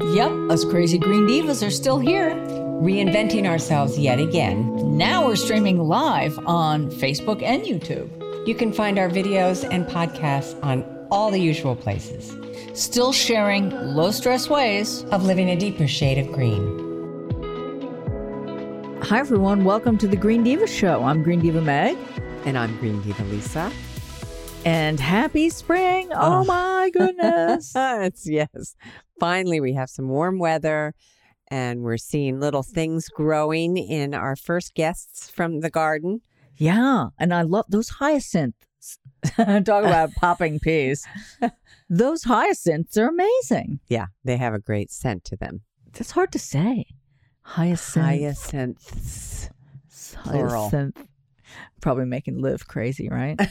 Yep, us crazy green divas are still here. Reinventing ourselves yet again. Now we're streaming live on Facebook and YouTube. You can find our videos and podcasts on all the usual places. Still sharing low-stress ways of living a deeper shade of green. Hi, everyone. Welcome to the Green Diva Show. I'm Green Diva Meg. And I'm Green Diva Lisa. And happy spring. Oh my goodness. Yes. Finally, we have some warm weather and we're seeing little things growing in our first guests from the garden. Yeah. And I love those hyacinths. Talk about popping peas. Those hyacinths are amazing. Yeah. They have a great scent to them. It's hard to say. Hyacinths. Plural. Hyacinth. Probably making Liv crazy, right?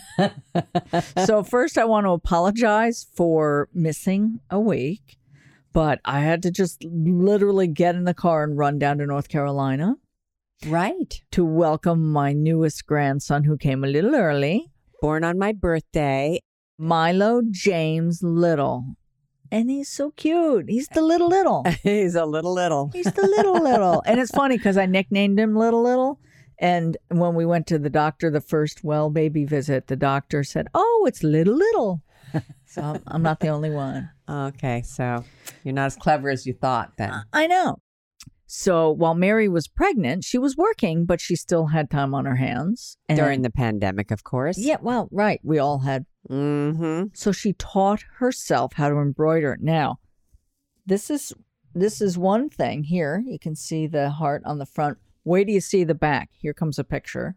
So first I want to apologize for missing a week, but I had to just literally get in the car and run down to North Carolina. Right. To welcome my newest grandson who came a little early. Born on my birthday. Milo James Little. And he's so cute. He's the little. He's a little. He's the little. And it's funny because I nicknamed him Little. And when we went to the doctor, the first well baby visit, the doctor said, "Oh, it's little." So I'm not the only one. Okay, so you're not as clever as you thought then. I know. So while Mary was pregnant, she was working, but she still had time on her hands. And during the pandemic, of course. Yeah, well, right. We all had. Mm-hmm. So she taught herself how to embroider. Now, this is one thing here. You can see the heart on the front. Wait till you see the back. Here comes a picture.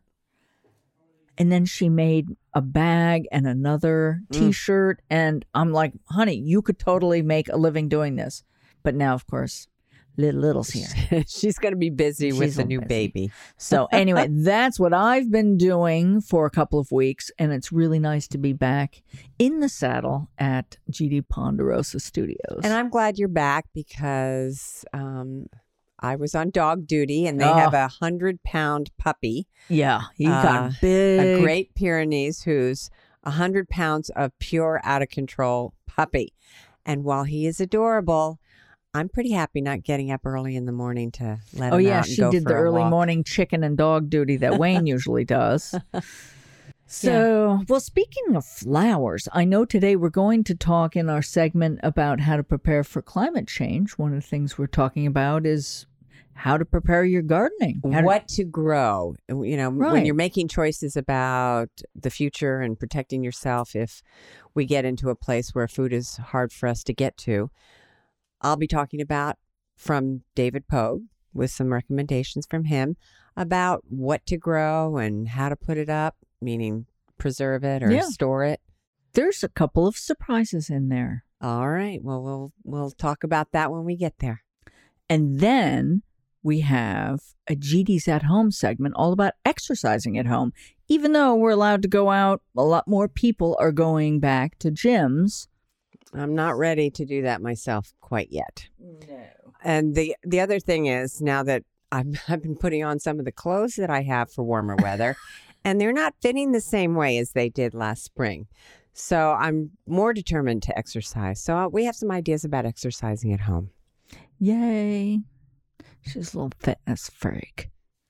And then she made a bag and another T-shirt. And I'm like, honey, you could totally make a living doing this. But now, of course, Little's here. She's going to be busy with the new baby. So anyway, that's what I've been doing for a couple of weeks. And it's really nice to be back in the saddle at GD Ponderosa Studios. And I'm glad you're back because I was on dog duty and they have a 100-pound puppy. Yeah, he got big. A Great Pyrenees who's 100 pounds of pure out of control puppy. And while he is adorable, I'm pretty happy not getting up early in the morning to let him out and go for a walk. Oh, yeah, she did the early morning chicken and dog duty that Wayne usually does. So, well, speaking of flowers, I know today we're going to talk in our segment about how to prepare for climate change. One of the things we're talking about is how to prepare your gardening. What to grow. You know, when you're making choices about the future and protecting yourself if we get into a place where food is hard for us to get to. I'll be talking about from David Pogue with some recommendations from him about what to grow and how to put it up, meaning preserve it or store it. There's a couple of surprises in there. All right. Well, we'll talk about that when we get there. And then we have a GD's at Home segment all about exercising at home. Even though we're allowed to go out, a lot more people are going back to gyms. I'm not ready to do that myself quite yet. No. And the other thing is now that I've been putting on some of the clothes that I have for warmer weather, and they're not fitting the same way as they did last spring. So I'm more determined to exercise. So we have some ideas about exercising at home. Yay. She's a little fitness freak.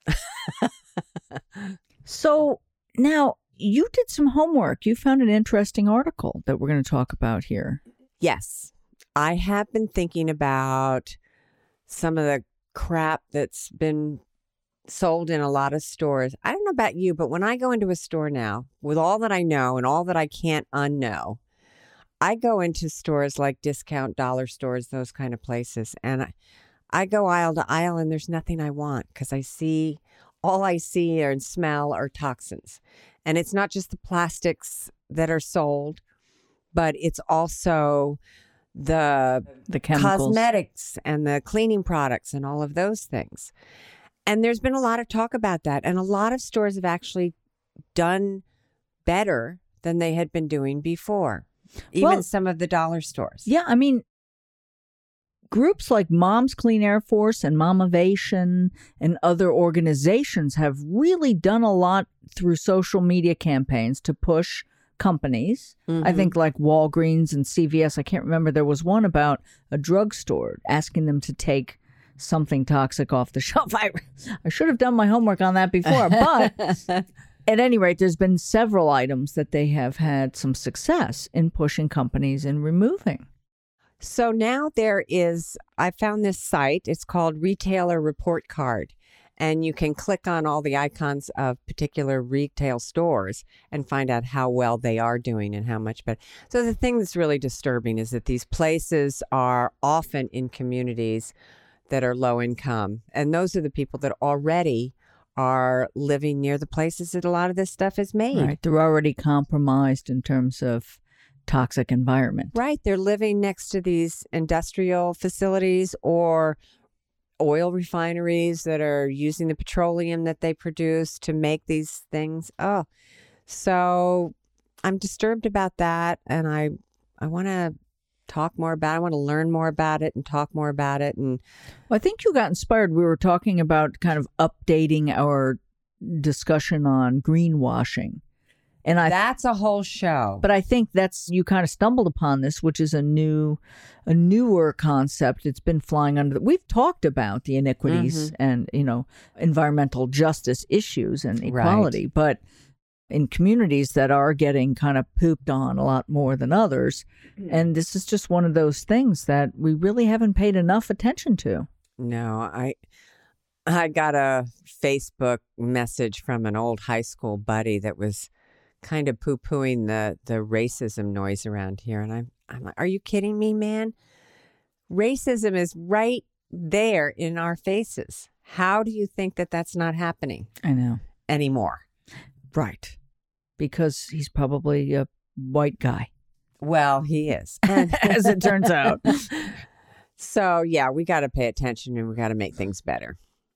So now you did some homework. You found an interesting article that we're going to talk about here. Yes. I have been thinking about some of the crap that's been sold in a lot of stores. I don't know about you, but when I go into a store now, with all that I know and all that I can't unknow, I go into stores like discount dollar stores, those kind of places, and I go aisle to aisle and there's nothing I want because all I see and smell are toxins. And it's not just the plastics that are sold, but it's also the chemicals, cosmetics and the cleaning products and all of those things. And there's been a lot of talk about that. And a lot of stores have actually done better than they had been doing before, even some of the dollar stores. Yeah, I mean, groups like Mom's Clean Air Force and Momavation and other organizations have really done a lot through social media campaigns to push companies. I think like Walgreens and CVS. I can't remember. There was one about a drugstore asking them to take something toxic off the shelf. I should have done my homework on that before. But at any rate, there's been several items that they have had some success in pushing companies in removing. So now I found this site. It's called Retailer Report Card. And you can click on all the icons of particular retail stores and find out how well they are doing and how much better. So the thing that's really disturbing is that these places are often in communities that are low income. And those are the people that already are living near the places that a lot of this stuff is made. Right. They're already compromised in terms of toxic environment. Right. They're living next to these industrial facilities or oil refineries that are using the petroleum that they produce to make these things. Oh, so I'm disturbed about that. And I want to talk more about it. I want to learn more about it and talk more about it. And well, I think you got inspired. We were talking about kind of updating our discussion on greenwashing. And that's a whole show. But I think you kind of stumbled upon this, which is a newer concept. It's been flying under we've talked about the iniquities and, environmental justice issues and equality, right. But in communities that are getting kind of pooped on a lot more than others. And this is just one of those things that we really haven't paid enough attention to. No, I got a Facebook message from an old high school buddy that was kind of poo-pooing the racism noise around here. And I'm like, are you kidding me, man? Racism is right there in our faces. How do you think that that's not happening? I know. Anymore? Right. Because he's probably a white guy. Well, he is. As it turns out. So, yeah, we got to pay attention and we got to make things better.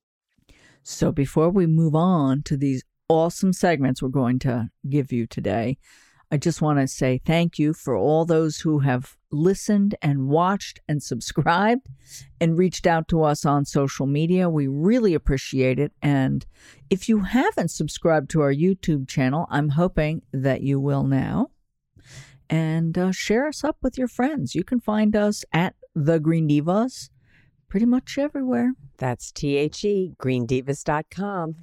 So before we move on to these awesome segments we're going to give you today, I just want to say thank you for all those who have listened and watched and subscribed and reached out to us on social media. We really appreciate it. And if you haven't subscribed to our YouTube channel, I'm hoping that you will now. And share us up with your friends. You can find us at The Green Divas pretty much everywhere. That's greendivas.com.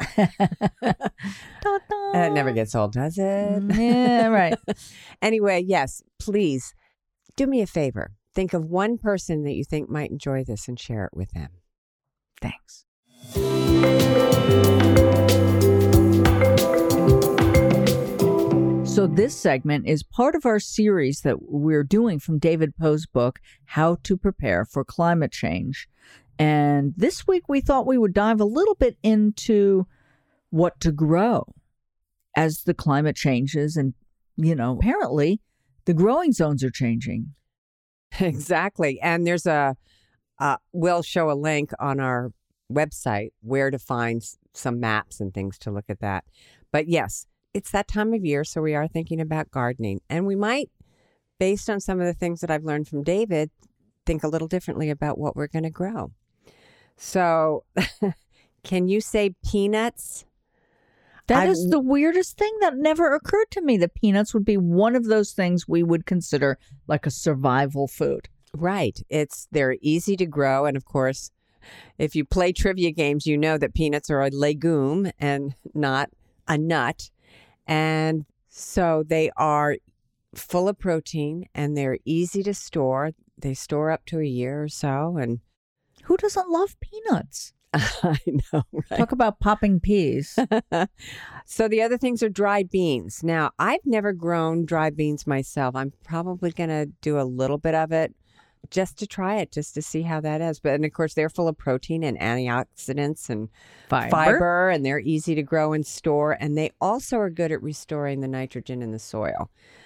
It never gets old, does it? Yeah, right. Anyway, yes, please do me a favor. Think of one person that you think might enjoy this and share it with them. Thanks. So this segment is part of our series that we're doing from David Poe's book, How to Prepare for Climate Change. And this week we thought we would dive a little bit into what to grow as the climate changes. And, apparently the growing zones are changing. Exactly. And there's we'll show a link on our website where to find some maps and things to look at that. But yes, it's that time of year, so we are thinking about gardening. And we might, based on some of the things that I've learned from David, think a little differently about what we're going to grow. So can you say peanuts? That is the weirdest thing. That never occurred to me, that peanuts would be one of those things we would consider like a survival food. Right. They're easy to grow. And of course, if you play trivia games, you know that peanuts are a legume and not a nut. And so they are full of protein and they're easy to store. They store up to a year or so. And who doesn't love peanuts? I know, right? Talk about popping peas. So the other things are dried beans. Now, I've never grown dried beans myself. I'm probably going to do a little bit of it just to try it, just to see how that is. But, and of course, they're full of protein and antioxidants and fiber, and they're easy to grow and store. And they also are good at restoring the nitrogen in the soil.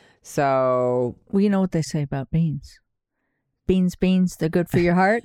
So, well, you know what they say about beans. Beans, they're good for your heart.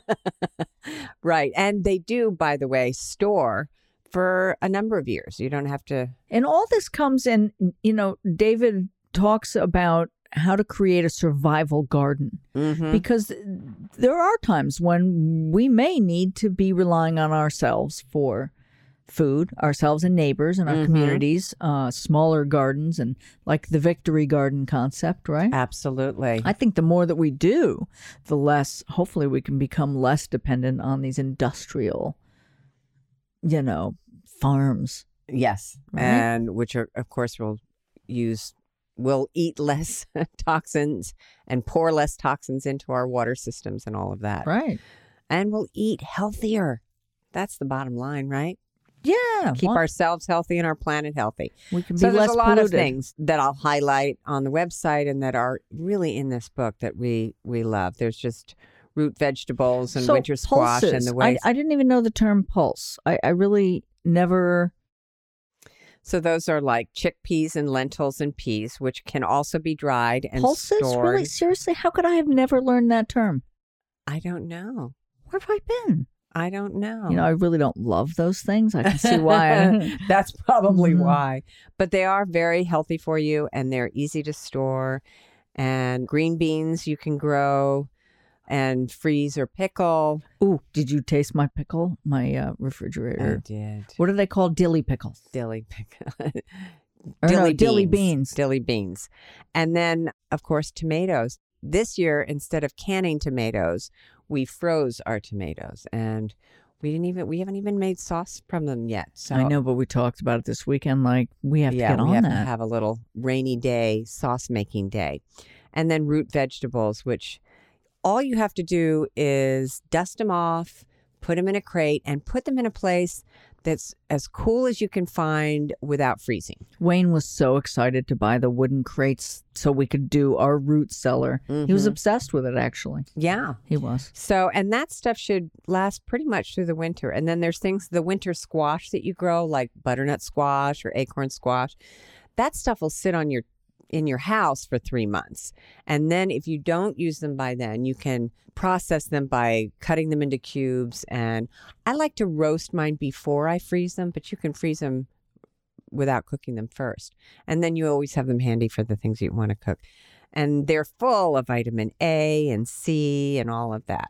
Right. And they do, by the way, store for a number of years. You don't have to. And all this comes in, David talks about how to create a survival garden. Mm-hmm. Because there are times when we may need to be relying on ourselves for food, ourselves and neighbors in our communities, smaller gardens, and like the Victory Garden concept, right? Absolutely. I think the more that we do, the less, hopefully, we can become less dependent on these industrial, farms. Yes. Right? And which are, of course, we'll eat less toxins and pour less toxins into our water systems and all of that. Right. And we'll eat healthier. That's the bottom line, right? Yeah. Keep ourselves healthy and our planet healthy. We can be So less there's a lot polluted. of things that I'll highlight on the website and that are really in this book that we love. There's just root vegetables and So winter squash and pulses. the ways. I didn't even know the term pulse. I really never. So those are like chickpeas and lentils and peas, which can also be dried and Pulses? stored. Really? Seriously? How could I have never learned that term? I don't know. Where have I been? I don't know. I really don't love those things. I can see why. That's probably Mhm. why. But they are very healthy for you and they're easy to store. And green beans you can grow and freeze or pickle. Ooh, did you taste my pickle? My refrigerator. I did. What are they called? Dilly pickles. Dilly pickle. Or no, dilly beans. Dilly beans. And then, of course, tomatoes. This year, instead of canning tomatoes, we froze our tomatoes. And we haven't even made sauce from them yet. So I know, but we talked about it this weekend. Like, we have to get on we have that. to have a little rainy day, sauce making day. And then root vegetables, which all you have to do is dust them off, put them in a crate, and put them in a place that's as cool as you can find without freezing. Wayne was so excited to buy the wooden crates so we could do our root cellar. He was obsessed with it, actually. Yeah. He was. So, and that stuff should last pretty much through the winter. And then there's the winter squash that you grow, like butternut squash or acorn squash. That stuff will sit in your house for 3 months. And then if you don't use them by then, you can process them by cutting them into cubes. And I like to roast mine before I freeze them, but you can freeze them without cooking them first. And then you always have them handy for the things you want to cook. And they're full of vitamin A and C and all of that.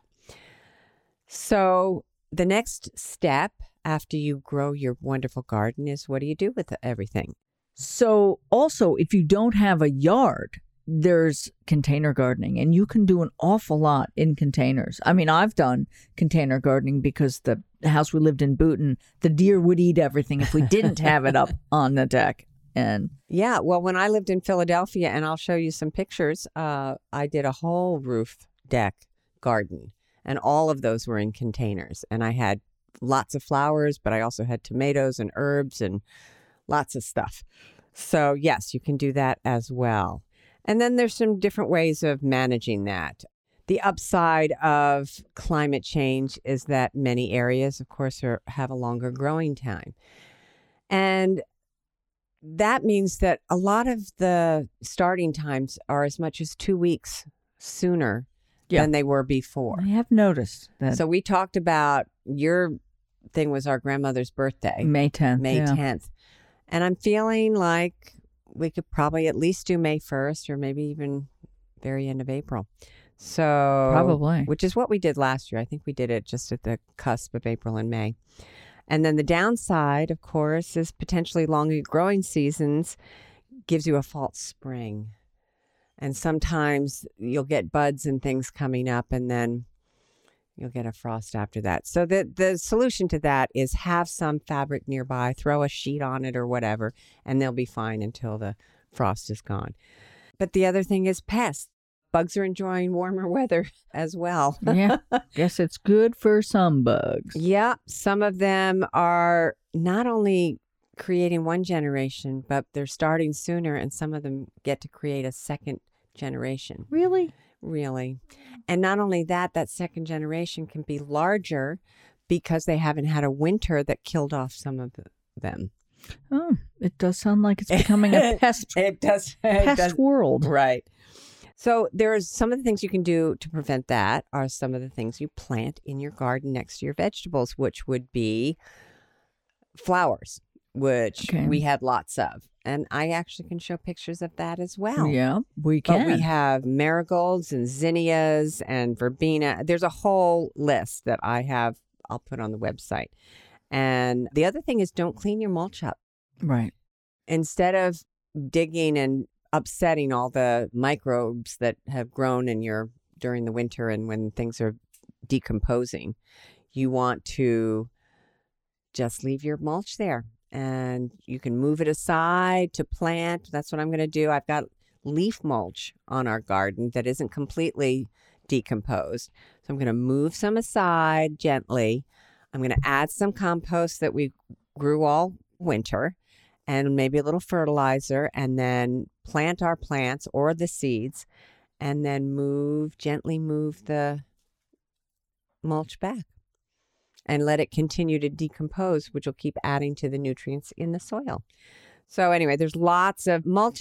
So the next step after you grow your wonderful garden is, what do you do with everything? So also, if you don't have a yard, there's container gardening, and you can do an awful lot in containers. I mean, I've done container gardening because the house we lived in, Booton, the deer would eat everything if we didn't have it up on the deck. And yeah, well, when I lived in Philadelphia, and I'll show you some pictures, I did a whole roof deck garden, and all of those were in containers. And I had lots of flowers, but I also had tomatoes and herbs and lots of stuff. So yes, you can do that as well. And then there's some different ways of managing that. The upside of climate change is that many areas, of course, have a longer growing time. And that means that a lot of the starting times are as much as 2 weeks sooner than they were before. I have noticed that. So we talked about, your thing was our grandmother's birthday. May 10th. May 10th. And I'm feeling like we could probably at least do May 1st or maybe even very end of April. So Probably. Which is what we did last year. I think we did it just at the cusp of April and May. And then the downside, of course, is potentially longer growing seasons gives you a false spring. And sometimes you'll get buds and things coming up, and then you'll get a frost after that. So the solution to that is have some fabric nearby, throw a sheet on it or whatever, and they'll be fine until the frost is gone. But the other thing is pests. Bugs are enjoying warmer weather as well. Yeah. Guess it's good for some bugs. Yeah. Some of them are not only creating one generation, but they're starting sooner, and some of them get to create a second generation. Really? Really. And not only that, that second generation can be larger because they haven't had a winter that killed off some of them. Oh, it does sound like it's becoming a pest, It does. world. Right. So there's some of the things you can do to prevent that are some of the things you plant in your garden next to your vegetables, which would be flowers, which we had lots of. And I actually can show pictures of that as well. Yeah, we can. But we have marigolds and zinnias and verbena. There's a whole list that I'll put on the website. And the other thing is don't clean your mulch up. Right. Instead of digging and upsetting all the microbes that have grown in your during the winter and when things are decomposing, you want to just leave your mulch there. And you can move it aside to plant. That's what I'm going to do. I've got leaf mulch on our garden that isn't completely decomposed. So I'm going to move some aside gently. I'm going to add some compost that we grew all winter and maybe a little fertilizer, and then plant our plants or the seeds, and then gently move the mulch back and let it continue to decompose, which will keep adding to the nutrients in the soil. So anyway, there's lots of mulch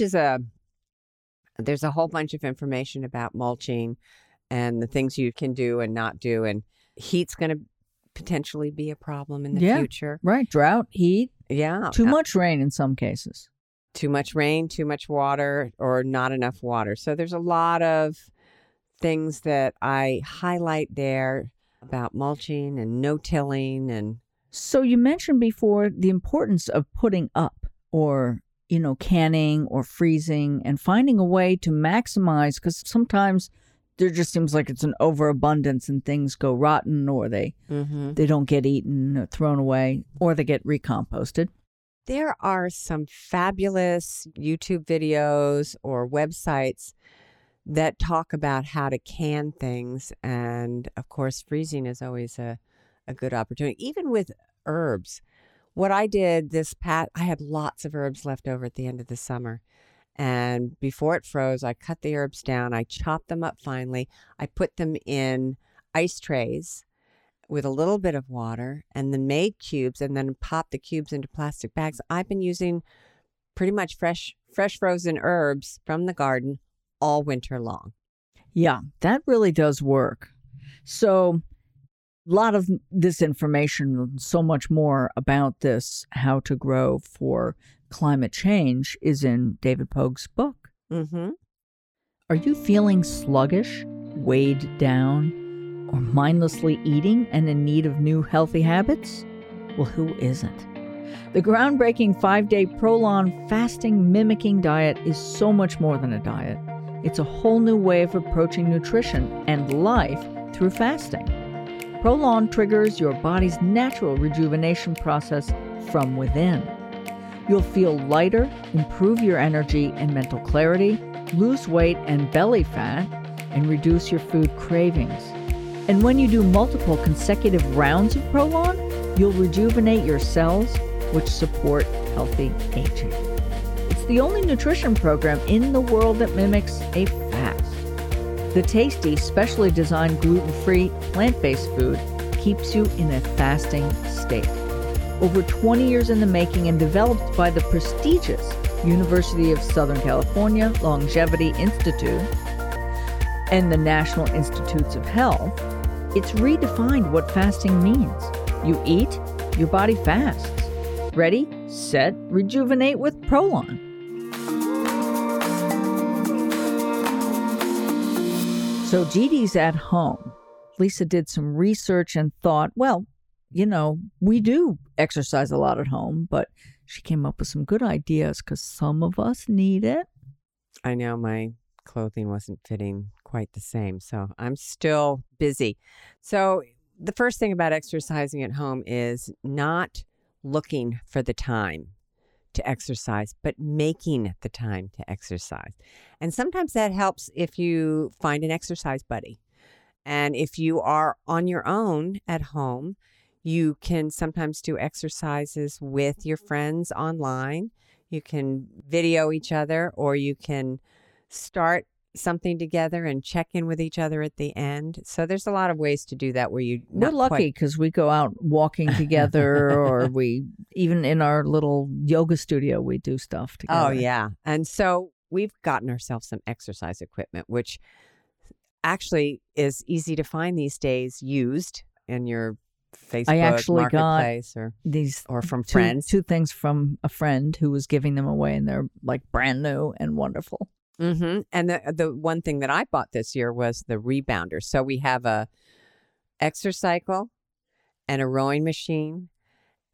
there's a whole bunch of information about mulching and the things you can do and not do. And heat's going to potentially be a problem in the future. Right. Drought, heat. Yeah. Too much rain in some cases. Too much rain, too much water, or not enough water. So there's a lot of things that I highlight there about mulching and no-tilling. And so you mentioned before the importance of putting up or, canning or freezing and finding a way to maximize, because sometimes there just seems like it's an overabundance and things go rotten or they don't get eaten or thrown away or they get recomposted. There are some fabulous YouTube videos or websites that talk about how to can things. And of course, freezing is always a good opportunity, even with herbs. What I did I had lots of herbs left over at the end of the summer. And before it froze, I cut the herbs down. I chopped them up finely. I put them in ice trays with a little bit of water and then made cubes and then popped the cubes into plastic bags. I've been using pretty much fresh frozen herbs from the garden all winter long. Yeah, that really does work. So a lot of this information, so much more about this, how to grow for climate change, is in David Pogue's book. Mm-hmm. Are you feeling sluggish, weighed down, or mindlessly eating and in need of new healthy habits? Well, who isn't? The groundbreaking 5-day Prolon fasting mimicking diet is so much more than a diet. It's a whole new way of approaching nutrition and life through fasting. Prolon triggers your body's natural rejuvenation process from within. You'll feel lighter, improve your energy and mental clarity, lose weight and belly fat, and reduce your food cravings. And when you do multiple consecutive rounds of Prolon, you'll rejuvenate your cells, which support healthy aging. It's the only nutrition program in the world that mimics a fast. The tasty, specially designed gluten-free, plant-based food keeps you in a fasting state. Over 20 years in the making and developed by the prestigious University of Southern California Longevity Institute and the National Institutes of Health, it's redefined what fasting means. You eat, your body fasts. Ready, set, rejuvenate with Prolon. So Dee Dee's at home. Lisa did some research and thought, well, we do exercise a lot at home, but she came up with some good ideas because some of us need it. I know my clothing wasn't fitting quite the same, so I'm still busy. So the first thing about exercising at home is not looking for the time to exercise, but making the time to exercise. And sometimes that helps if you find an exercise buddy. And if you are on your own at home, you can sometimes do exercises with your friends online. You can video each other, or you can start something together and check in with each other at the end. So there's a lot of ways to do that where you... We're lucky because we go out walking together or we, even in our little yoga studio, we do stuff together. Oh, yeah. And so we've gotten ourselves some exercise equipment, which actually is easy to find these days used in your Facebook I actually marketplace got these or from friends. Two things from a friend who was giving them away, and they're like brand new and wonderful. Mm-hmm. And the one thing that I bought this year was the rebounder. So we have a exercycle and a rowing machine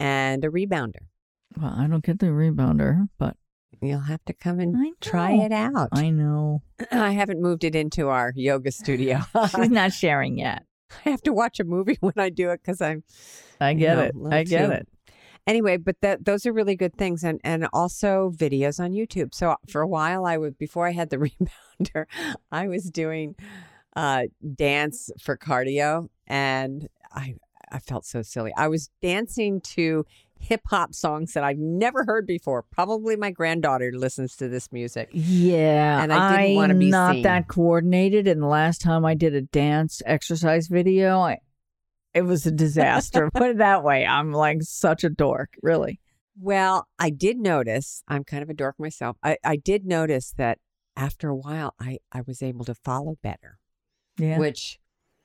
and a rebounder. Well, I don't get the rebounder, but You'll have to come I and know. try it out. I know. I haven't moved it into our yoga studio. She's not sharing yet. I have to watch a movie when I do it because I'm. I get No, it. a little I get too- it. Anyway, but those are really good things, and also videos on YouTube. So for a while, before I had the rebounder, I was doing dance for cardio, and I felt so silly. I was dancing to hip hop songs that I've never heard before. Probably my granddaughter listens to this music. Yeah, And I didn't wanna be I'm not seen. that coordinated. And the last time I did a dance exercise video, it was a disaster. Put it that way. I'm like such a dork, really. Well, I did notice, I'm kind of a dork myself. I did notice that after a while, I was able to follow better, Yeah. which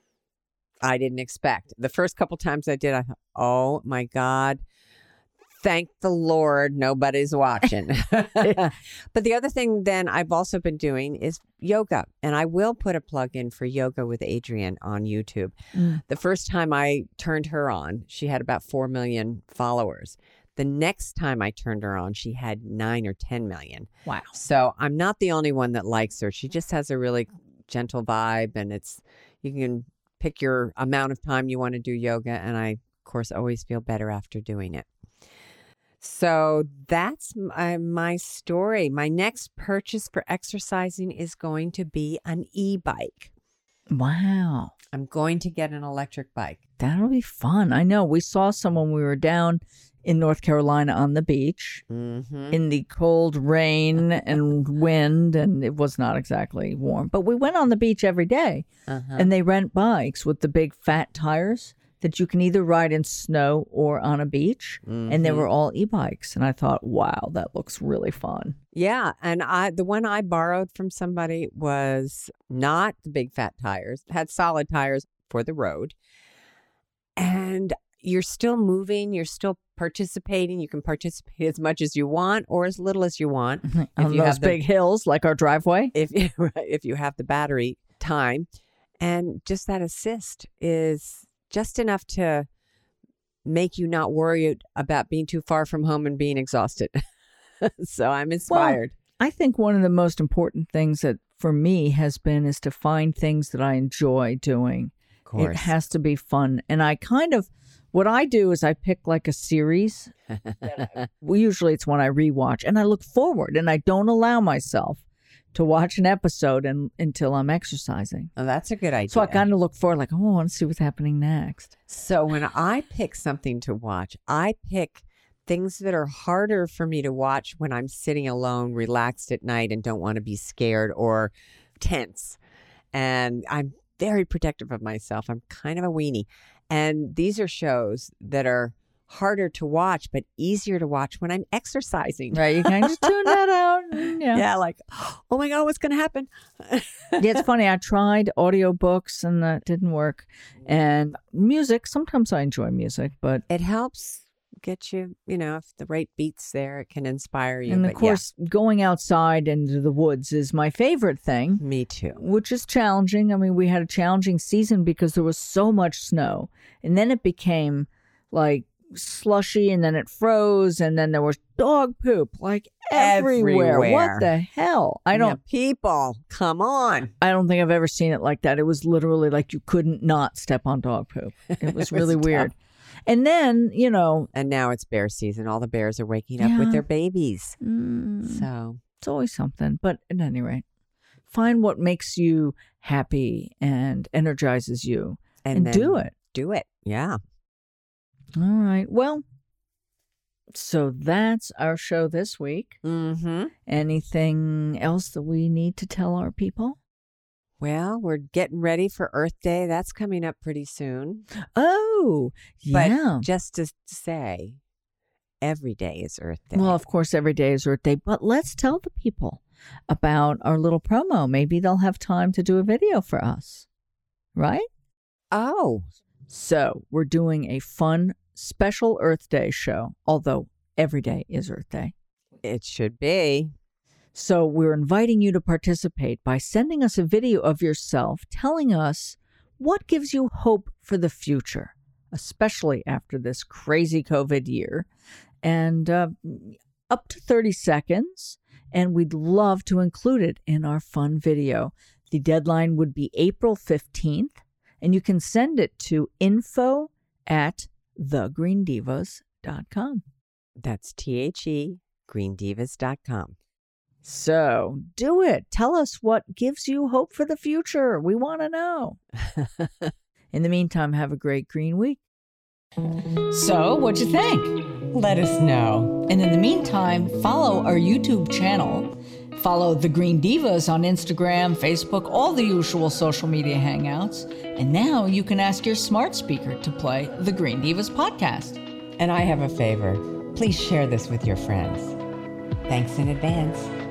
I didn't expect. The first couple times I did, I thought, oh my God, thank the Lord nobody's watching. But the other thing then I've also been doing is yoga. And I will put a plug in for Yoga with Adrienne on YouTube. Mm. The first time I turned her on, she had about 4 million followers. The next time I turned her on, she had 9 or 10 million. Wow. So I'm not the only one that likes her. She just has a really gentle vibe, and you can pick your amount of time you want to do yoga. And I, of course, always feel better after doing it. So that's my story. My next purchase for exercising is going to be an e-bike. Wow. I'm going to get an electric bike. That'll be fun. I know. We saw someone, we were down in North Carolina on the beach Mm-hmm. in the cold rain and wind, and it was not exactly warm. But we went on the beach every day, and they rent bikes with the big fat tires that you can either ride in snow or on a beach. And they were all e-bikes. And I thought, wow, that looks really fun. Yeah, and the one I borrowed from somebody was not the big fat tires. It had solid tires for the road. And you're still moving, you're still participating. You can participate as much as you want or as little as you want. On you those have the- big hills like our driveway. if you have the battery time. And just that assist is just enough to make you not worried about being too far from home and being exhausted. So I'm inspired. I think one of the most important things that for me has been is to find things that I enjoy doing. Of course. It has to be fun. And what I do is I pick like a series. Usually it's one I rewatch and I look forward and I don't allow myself to watch an episode until I'm exercising. Oh, that's a good idea. So I kind of look forward like, oh, I want to see what's happening next. So when I pick something to watch, I pick things that are harder for me to watch when I'm sitting alone, relaxed at night and don't want to be scared or tense. And I'm very protective of myself. I'm kind of a weenie. And these are shows that are harder to watch, but easier to watch when I'm exercising. Right. You kind of just tune that out. Yeah, like, oh my God, what's going to happen? Yeah, it's funny. I tried audiobooks and that didn't work. And music, sometimes I enjoy music, but It helps get you, if the right beat's there, it can inspire you. and But of course, going outside into the woods is my favorite thing, yeah, me too. which is challenging. I mean, we had a challenging season because there was so much snow. And then it became like slushy and then it froze and then there was dog poop like everywhere. Everywhere. What the hell? I don't People, come on. think I've ever seen it like that. It was literally like you couldn't not step on dog poop. It was really tough. weird. And then, And now it's bear season. All the bears are waking up with Yeah. their babies. it's So always something. But at any rate, find what makes you happy and energizes you and then do it. Do it. Yeah. All right. Well, so that's our show this week. Mm-hmm. Anything else that we need to tell our people? Well, we're getting ready for Earth Day. That's coming up pretty soon. Oh, But yeah. just to say, every day is Earth Day. Well, of course, every day is Earth Day, but let's tell the people about our little promo. Maybe they'll have time to do a video for us, right? Oh, So we're doing a fun, special Earth Day show, although every day is Earth Day. it should be. So we're inviting you to participate by sending us a video of yourself telling us what gives you hope for the future. especially after this crazy COVID year, and up to 30 seconds, and we'd love to include it in our fun video. The deadline would be April 15th, and you can send it to info@thegreendivas.com. That's THE, greendivas.com. So do it. Tell us what gives you hope for the future. We want to know. In the meantime, have a great green week. So, what'd you think? Let us know. And in the meantime, follow our YouTube channel. Follow The Green Divas on Instagram, Facebook, all the usual social media hangouts. And now you can ask your smart speaker to play The Green Divas podcast. And I have a favor. Please share this with your friends. Thanks in advance.